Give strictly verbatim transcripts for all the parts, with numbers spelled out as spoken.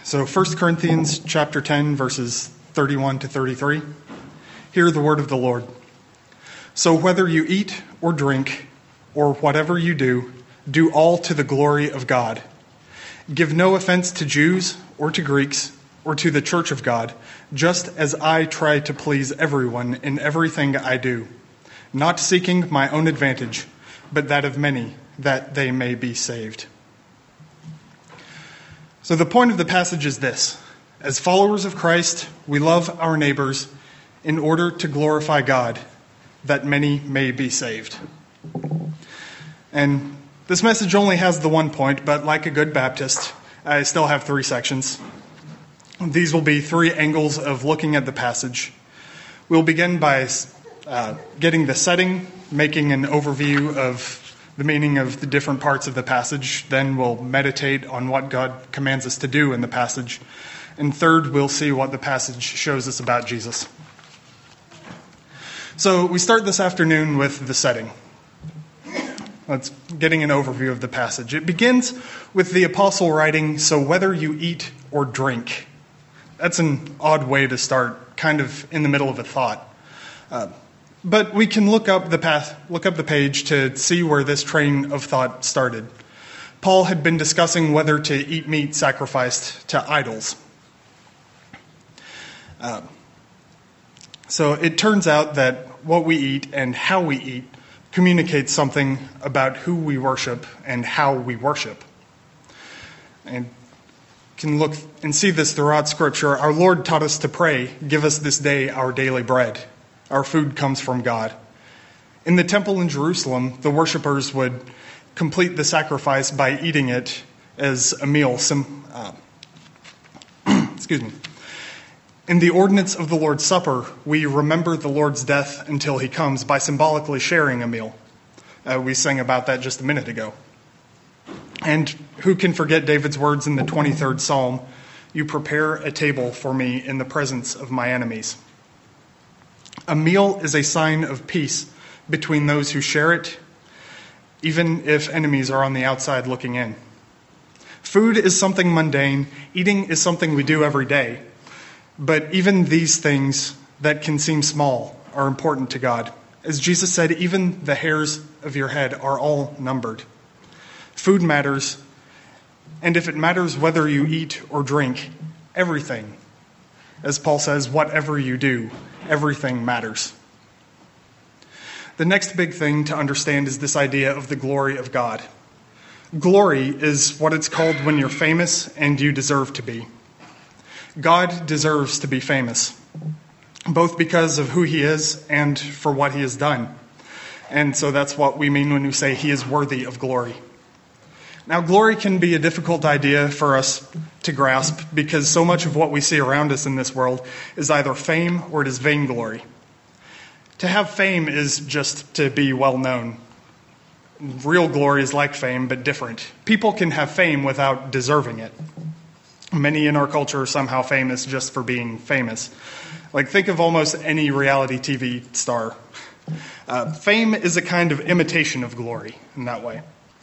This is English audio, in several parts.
So First Corinthians chapter ten, verses thirty-one to thirty-three. Hear the word of the Lord. So whether you eat or drink or whatever you do, do all to the glory of God. Give no offense to Jews or to Greeks or to the church of God, just as I try to please everyone in everything I do, not seeking my own advantage, but that of many, that they may be saved. So the point of the passage is this. As followers of Christ, we love our neighbors in order to glorify God, that many may be saved. And this message only has the one point, but like a good Baptist, I still have three sections. These will be three angles of looking at the passage. We'll begin by uh, getting the setting, making an overview of the meaning of the different parts of the passage. Then we'll meditate on what God commands us to do in the passage. And third, we'll see what the passage shows us about Jesus. So we start this afternoon with the setting. Let's getting an overview of the passage. It begins with the apostle writing, so whether you eat or drink. That's an odd way to start, kind of in the middle of a thought. Uh, But we can look up the path, look up the page to see where this train of thought started. Paul had been discussing whether to eat meat sacrificed to idols. Uh, so it turns out that what we eat and how we eat communicates something about who we worship and how we worship. And can look and see this throughout Scripture. Our Lord taught us to pray, "Give us this day our daily bread." Our food comes from God. In the temple in Jerusalem, the worshipers would complete the sacrifice by eating it as a meal. Some, uh, excuse me. In the ordinance of the Lord's Supper, we remember the Lord's death until he comes by symbolically sharing a meal. Uh, we sang about that just a minute ago. And who can forget David's words in the twenty-third Psalm, "You prepare a table for me in the presence of my enemies." A meal is a sign of peace between those who share it, even if enemies are on the outside looking in. Food is something mundane. Eating is something we do every day. But even these things that can seem small are important to God. As Jesus said, even the hairs of your head are all numbered. Food matters, and if it matters whether you eat or drink, everything, as Paul says, whatever you do, everything matters. The next big thing to understand is this idea of the glory of God. Glory is what it's called when you're famous and you deserve to be. God deserves to be famous, both because of who he is and for what he has done. And so that's what we mean when we say he is worthy of glory. Now, glory can be a difficult idea for us to grasp because so much of what we see around us in this world is either fame or it is vainglory. To have fame is just to be well known. Real glory is like fame, but different. People can have fame without deserving it. Many in our culture are somehow famous just for being famous. Like, think of almost any reality T V star. Uh, fame is a kind of imitation of glory in that way.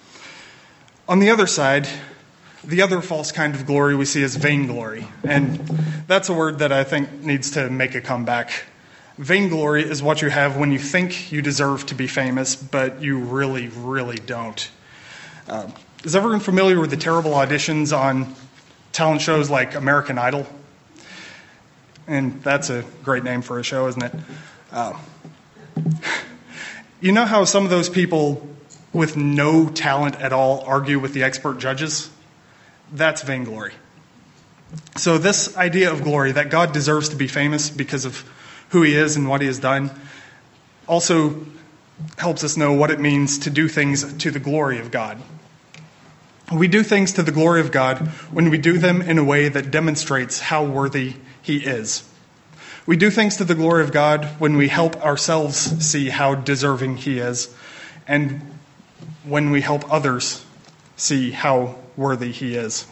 On the other side, the other false kind of glory we see is vainglory. And that's a word that I think needs to make a comeback. Vainglory is what you have when you think you deserve to be famous, but you really, really don't. Uh, is everyone familiar with the terrible auditions on talent shows like American Idol? And that's a great name for a show, isn't it? Uh, you know how some of those people with no talent at all argue with the expert judges? That's vainglory. So this idea of glory, that God deserves to be famous because of who he is and what he has done, also helps us know what it means to do things to the glory of God. We do things to the glory of God when we do them in a way that demonstrates how worthy he is. We do things to the glory of God when we help ourselves see how deserving he is, and when we help others see how worthy he is.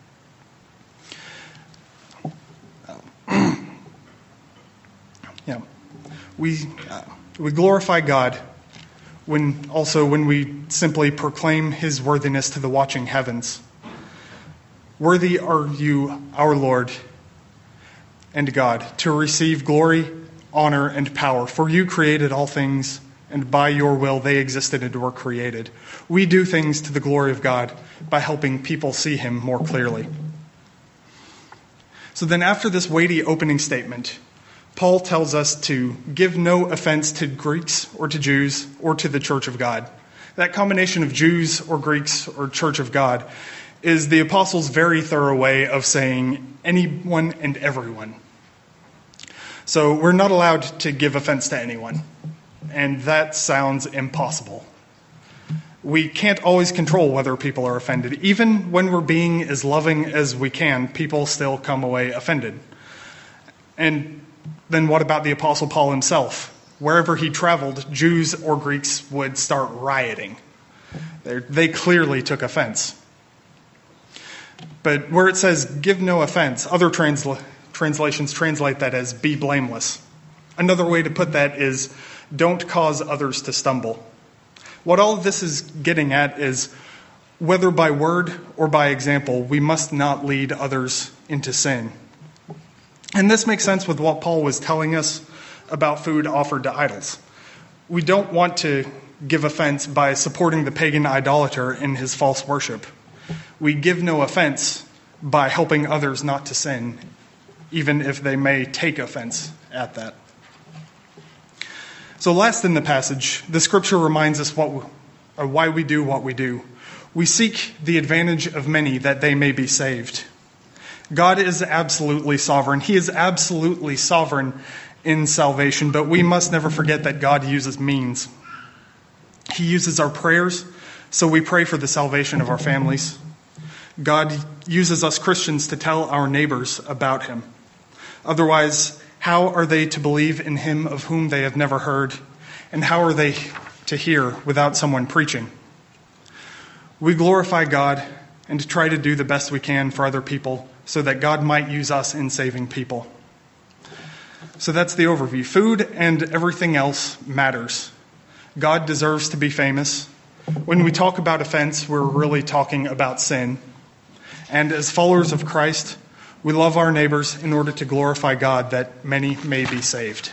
yeah, we uh, we glorify God when also when we simply proclaim his worthiness to the watching heavens. Worthy are you, our Lord and God, to receive glory, honor, and power. For you created all things, and by your will they existed and were created. We do things to the glory of God by helping people see him more clearly. So then after this weighty opening statement, Paul tells us to give no offense to Greeks or to Jews or to the church of God. That combination of Jews or Greeks or church of God is the apostles' very thorough way of saying anyone and everyone. So we're not allowed to give offense to anyone, and that sounds impossible. We can't always control whether people are offended. Even when we're being as loving as we can, people still come away offended. And then what about the Apostle Paul himself? Wherever he traveled, Jews or Greeks would start rioting. They're, they clearly took offense. But where it says, give no offense, other transla- translations translate that as be blameless. Another way to put that is don't cause others to stumble. What all of this is getting at is whether by word or by example, we must not lead others into sin. And this makes sense with what Paul was telling us about food offered to idols. We don't want to give offense by supporting the pagan idolater in his false worship. We give no offense by helping others not to sin, even if they may take offense at that. So last in the passage, the scripture reminds us what, or why we do what we do. We seek the advantage of many that they may be saved. God is absolutely sovereign. He is absolutely sovereign in salvation, but we must never forget that God uses means. He uses our prayers, so we pray for the salvation of our families. God uses us Christians to tell our neighbors about him. Otherwise, how are they to believe in him of whom they have never heard? And how are they to hear without someone preaching? We glorify God and try to do the best we can for other people so that God might use us in saving people. So that's the overview. Food and everything else matters. God deserves to be famous. When we talk about offense, we're really talking about sin. And as followers of Christ, we love our neighbors in order to glorify God that many may be saved.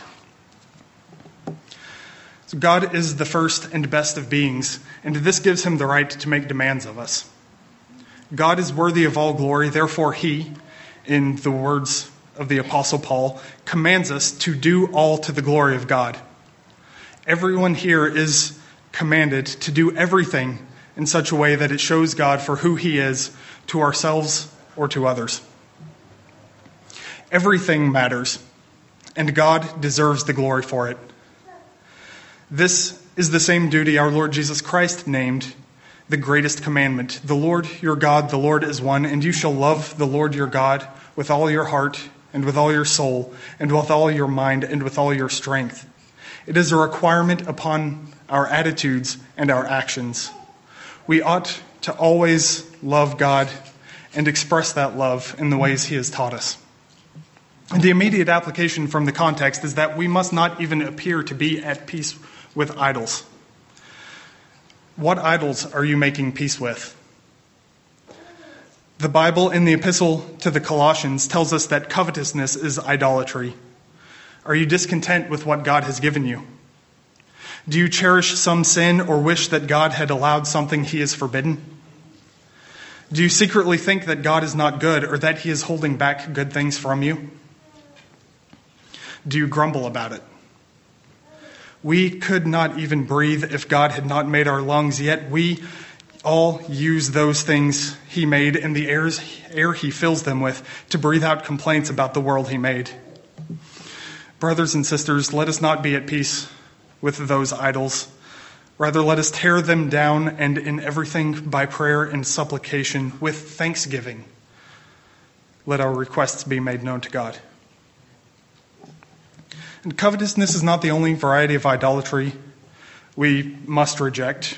So God is the first and best of beings, and this gives him the right to make demands of us. God is worthy of all glory, therefore he, in the words of the Apostle Paul, commands us to do all to the glory of God. Everyone here is commanded to do everything in such a way that it shows God for who he is to ourselves or to others. Everything matters, and God deserves the glory for it. This is the same duty our Lord Jesus Christ named the greatest commandment. The Lord your God, the Lord is one, and you shall love the Lord your God with all your heart and with all your soul and with all your mind and with all your strength. It is a requirement upon our attitudes and our actions. We ought to always love God and express that love in the ways he has taught us. And the immediate application from the context is that we must not even appear to be at peace with idols. What idols are you making peace with? The Bible in the epistle to the Colossians tells us that covetousness is idolatry. Are you discontent with what God has given you? Do you cherish some sin or wish that God had allowed something he has forbidden? Do you secretly think that God is not good or that he is holding back good things from you? Do you grumble about it? We could not even breathe if God had not made our lungs, yet we all use those things he made and the airs, air he fills them with to breathe out complaints about the world he made. Brothers and sisters, let us not be at peace with those idols. Rather, let us tear them down, and in everything by prayer and supplication with thanksgiving, let our requests be made known to God. And covetousness is not the only variety of idolatry we must reject.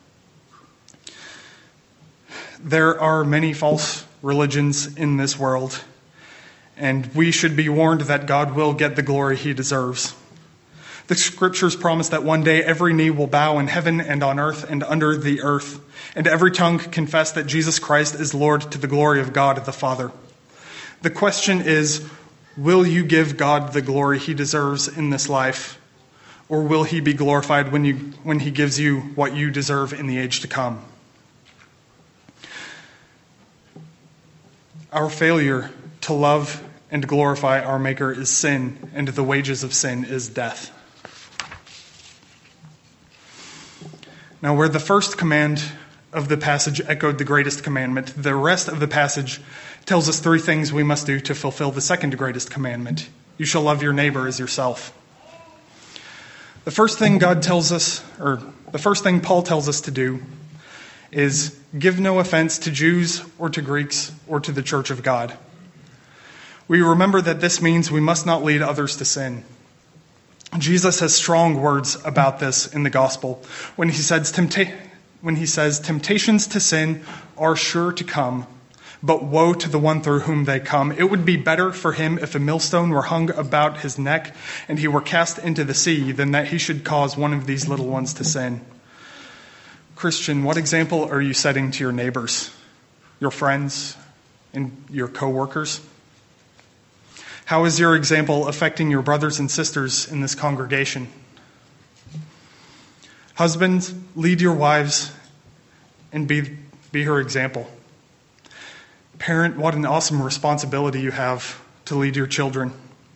There are many false religions in this world, and we should be warned that God will get the glory he deserves. The scriptures promise that one day every knee will bow in heaven and on earth and under the earth, and every tongue confess that Jesus Christ is Lord to the glory of God the Father. The question is, will you give God the glory he deserves in this life, or will he be glorified when you when he gives you what you deserve in the age to come? Our failure to love and glorify our Maker is sin, and the wages of sin is death. Now, where the first command of the passage echoed the greatest commandment, the rest of the passage tells us three things we must do to fulfill the second greatest commandment. You shall love your neighbor as yourself. The first thing God tells us, or the first thing Paul tells us to do, is give no offense to Jews or to Greeks or to the church of God. We remember that this means we must not lead others to sin. Jesus has strong words about this in the gospel when he says, Tempta- when he says temptations to sin are sure to come, but woe to the one through whom they come. It would be better for him if a millstone were hung about his neck and he were cast into the sea than that he should cause one of these little ones to sin. Christian, what example are you setting to your neighbors, your friends, and your co-workers? How is your example affecting your brothers and sisters in this congregation? Husbands, lead your wives and be, be her example. Parent, what an awesome responsibility you have to lead your children.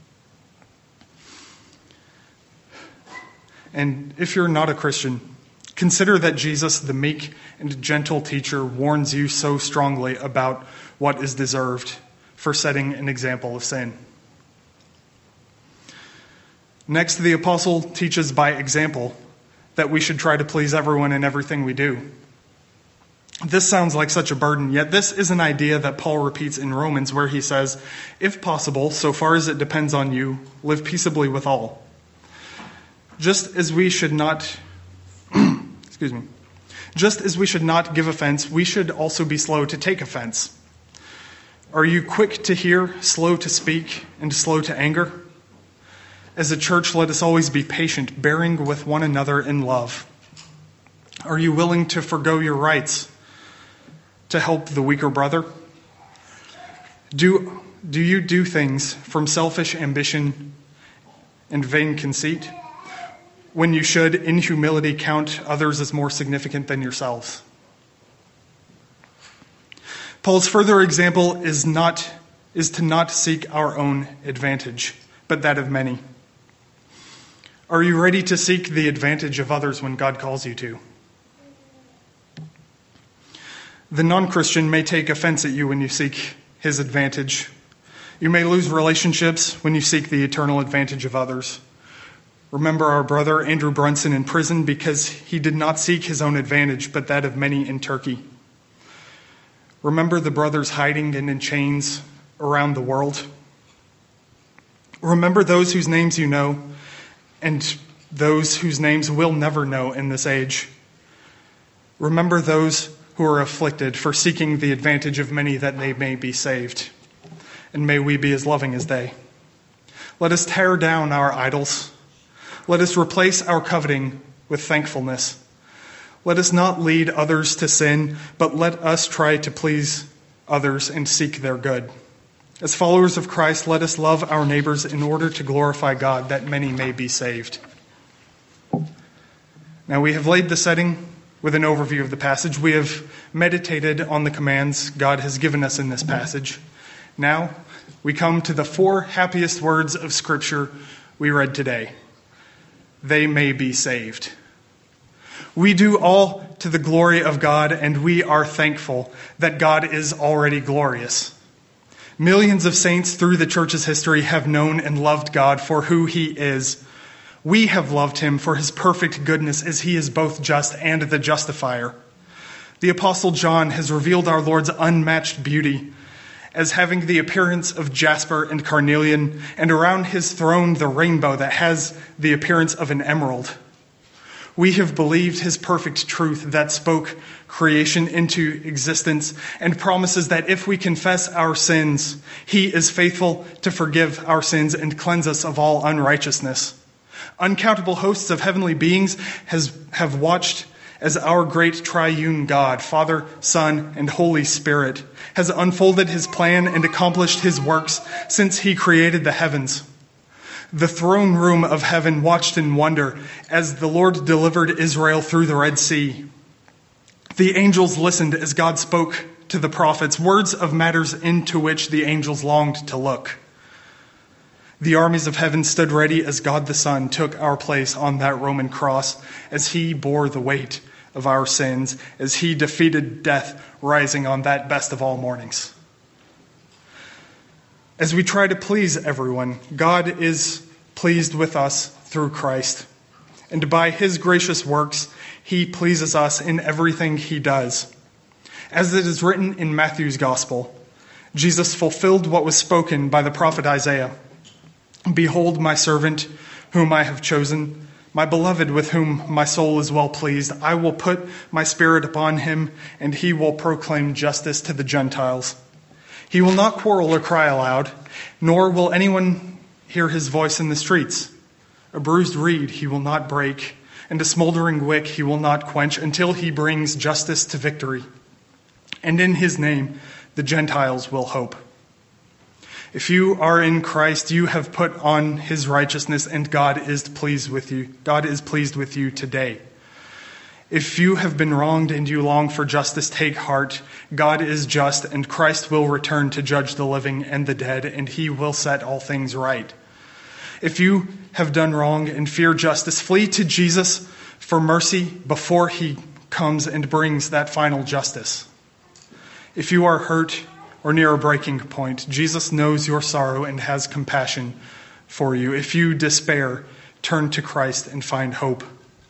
And if you're not a Christian, consider that Jesus, the meek and gentle teacher, warns you so strongly about what is deserved for setting an example of sin. Next, the apostle teaches by example that we should try to please everyone in everything we do. This sounds like such a burden, yet this is an idea that Paul repeats in Romans, where he says, if possible, so far as it depends on you, live peaceably with all. Just as we should not, excuse me, just as we should not give offense, we should also be slow to take offense. Are you quick to hear, slow to speak, and slow to anger? As a church, let us always be patient, bearing with one another in love. Are you willing to forgo your rights to help the weaker brother? Do, do you do things from selfish ambition and vain conceit, when you should, in humility, count others as more significant than yourselves? Paul's further example is not is to not seek our own advantage, but that of many. Are you ready to seek the advantage of others when God calls you to? The non-Christian may take offense at you when you seek his advantage. You may lose relationships when you seek the eternal advantage of others. Remember our brother Andrew Brunson in prison because he did not seek his own advantage, but that of many in Turkey. Remember the brothers hiding and in chains around the world. Remember those whose names you know and those whose names we'll never know in this age. Remember those who are afflicted for seeking the advantage of many that they may be saved. And may we be as loving as they. Let us tear down our idols. Let us replace our coveting with thankfulness. Let us not lead others to sin, but let us try to please others and seek their good. As followers of Christ, let us love our neighbors in order to glorify God, that many may be saved. Now we have laid the setting with an overview of the passage. We have meditated on the commands God has given us in this passage. Now we come to the four happiest words of Scripture we read today. They may be saved. We do all to the glory of God, and we are thankful that God is already glorious. Millions of saints through the church's history have known and loved God for who he is. We have loved him for his perfect goodness, as he is both just and the justifier. The Apostle John has revealed our Lord's unmatched beauty as having the appearance of jasper and carnelian, and around his throne the rainbow that has the appearance of an emerald. We have believed his perfect truth that spoke creation into existence and promises that if we confess our sins, he is faithful to forgive our sins and cleanse us of all unrighteousness. Uncountable hosts of heavenly beings has, have watched as our great triune God, Father, Son, and Holy Spirit, has unfolded his plan and accomplished his works since he created the heavens. The throne room of heaven watched in wonder as the Lord delivered Israel through the Red Sea. The angels listened as God spoke to the prophets, words of matters into which the angels longed to look. The armies of heaven stood ready as God the Son took our place on that Roman cross, as he bore the weight of our sins, as he defeated death, rising on that best of all mornings. As we try to please everyone, God is pleased with us through Christ. And by his gracious works, he pleases us in everything he does. As it is written in Matthew's Gospel, Jesus fulfilled what was spoken by the prophet Isaiah. Behold my servant, whom I have chosen, my beloved with whom my soul is well pleased. I will put my spirit upon him, and he will proclaim justice to the Gentiles. He will not quarrel or cry aloud, nor will anyone hear his voice in the streets. A bruised reed he will not break, and a smoldering wick he will not quench, until he brings justice to victory. And in his name the Gentiles will hope. If you are in Christ, you have put on his righteousness, and God is pleased with you. God is pleased with you today. If you have been wronged and you long for justice, take heart. God is just, and Christ will return to judge the living and the dead, and he will set all things right. If you have done wrong and fear justice, flee to Jesus for mercy before he comes and brings that final justice. If you are hurt or near a breaking point, Jesus knows your sorrow and has compassion for you. If you despair, turn to Christ and find hope.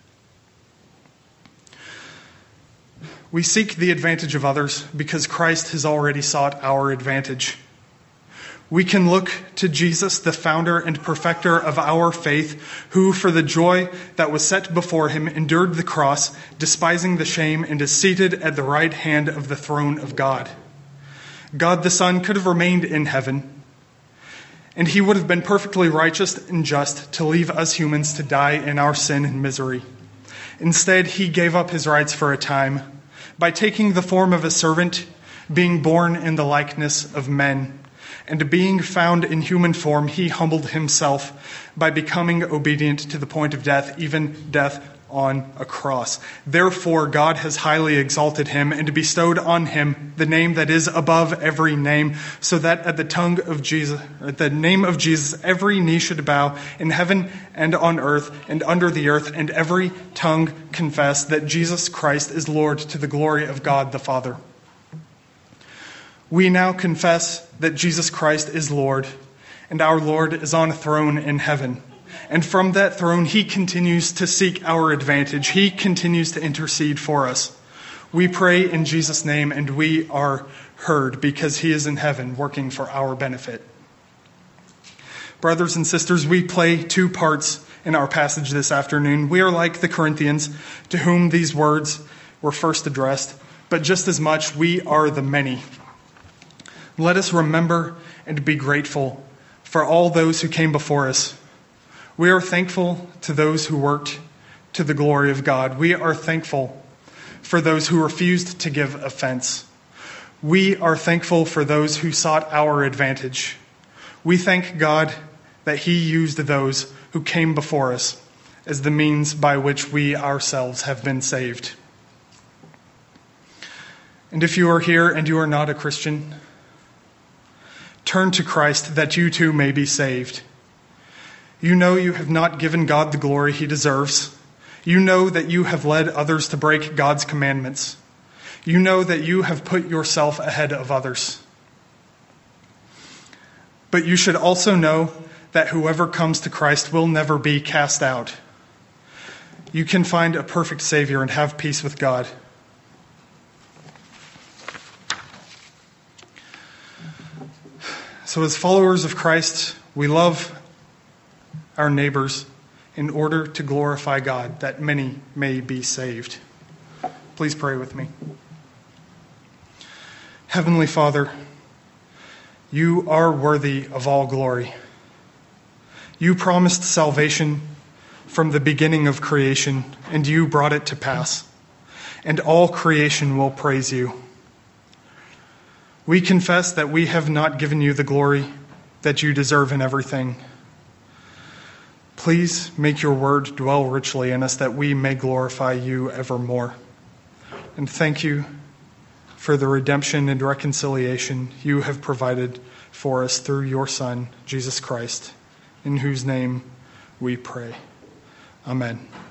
We seek the advantage of others because Christ has already sought our advantage. We can look to Jesus, the founder and perfecter of our faith, who for the joy that was set before him endured the cross, despising the shame, and is seated at the right hand of the throne of God. God the Son could have remained in heaven, and he would have been perfectly righteous and just to leave us humans to die in our sin and misery. Instead, he gave up his rights for a time by taking the form of a servant, being born in the likeness of men. And being found in human form, he humbled himself by becoming obedient to the point of death, even death on a cross. Therefore, God has highly exalted him and bestowed on him the name that is above every name, so that at the tongue of Jesus, at the name of Jesus, every knee should bow in heaven and on earth and under the earth, and every tongue confess that Jesus Christ is Lord, to the glory of God the Father. We now confess that Jesus Christ is Lord, and our Lord is on a throne in heaven. And from that throne, he continues to seek our advantage. He continues to intercede for us. We pray in Jesus' name, and we are heard because he is in heaven working for our benefit. Brothers and sisters, we play two parts in our passage this afternoon. We are like the Corinthians, to whom these words were first addressed, but just as much, we are the many. Let us remember and be grateful for all those who came before us. We are thankful to those who worked to the glory of God. We are thankful for those who refused to give offense. We are thankful for those who sought our advantage. We thank God that he used those who came before us as the means by which we ourselves have been saved. And if you are here and you are not a Christian, turn to Christ that you too may be saved. You know you have not given God the glory he deserves. You know that you have led others to break God's commandments. You know that you have put yourself ahead of others. But you should also know that whoever comes to Christ will never be cast out. You can find a perfect Savior and have peace with God. So as followers of Christ, we love our neighbors in order to glorify God, that many may be saved. Please pray with me. Heavenly Father, you are worthy of all glory. You promised salvation from the beginning of creation, and you brought it to pass, and all creation will praise you. We confess that we have not given you the glory that you deserve in everything. Please make your word dwell richly in us that we may glorify you evermore. And thank you for the redemption and reconciliation you have provided for us through your Son, Jesus Christ, in whose name we pray. Amen.